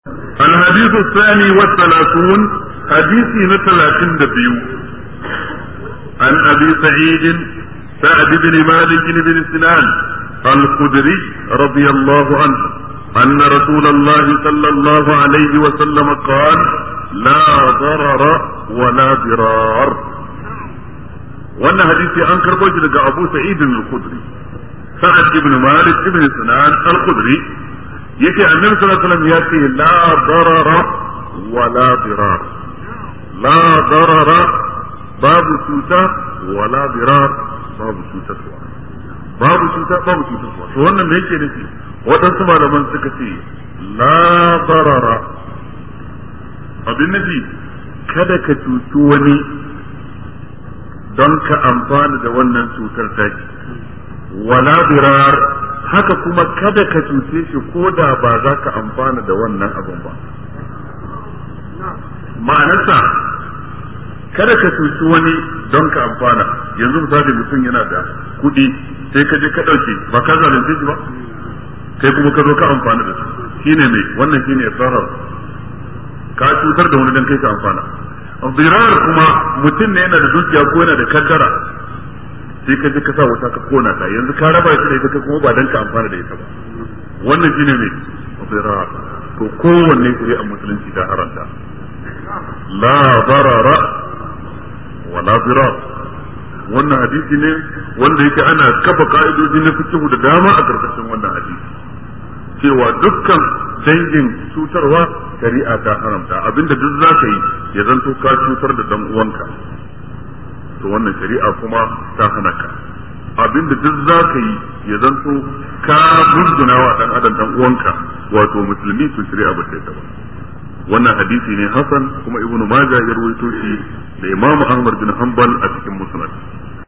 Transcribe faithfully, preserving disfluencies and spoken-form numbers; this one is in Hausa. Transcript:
الحديث الثاني والثلاثون حديث نتلاتين دبيو عن أبي سعيد سعد بن مالك بن سنان الخدري رضي الله عنه أن رسول الله صلى الله عليه وسلم قال لا ضرر ولا ضرار. وأن حديث أنكر بوجه أبو سعيد الخدري سعد بن مالك بن سنان الخدري يكي النبي صلى الله عليه وسلم يأتي لا ضرر ولا ضرار. لا ضرر باب سوتا ولا ضرار باب سوتا babu cuta babu cutarwa. To wannan me yake nufi? Waɗansu malaman suka ce la darara abin nufi kada ka cuci wani don ka amfana da wannan cutar taki, wala dirar haka kuma kada ka cuce shi ko da ba za ka amfana da wannan abin ba. Ma'anarsa kada ka cuci wani don ka amfana. Yanzu misali mutum yana da kuɗi sai ka je ka ɗauke ba ka zalunce shi ba, kai kuma ka zo ka amfana da su, shine mai wannan shine zarar, ka cutar da wani dan kai ka amfana. Dirar kuma mutum ne yana da dukiya ko yana da kaddara sai ka je ka sa wuta ka kona ta, yanzu ka raba shi da ita ka kuma ba dan ka amfana da ita ba, wannan shine mai dirar. To kowanne shari'ar musulunci ta haranta la darara wala dirar. Wannan hadisi ne wanda yake ana kafa ka'idoji na fiqh da dama a karkashin wannan hadisi cewa dukkan dangin cutarwa shari'a ta haramta, abinda duk za ka yi ya zanto ka cutar da dan uwanka to wannan shari'a kuma ta hana ka. Abinda duk za ka yi ya zanto ka muzguna wa dan adam dan uwanka wato musulmi to shari'a ba ta ba. Wannan hadisi ne hasan kuma ibnu majah ya rawaito shi da imamu ahmad bin hanbal a cikin musnad.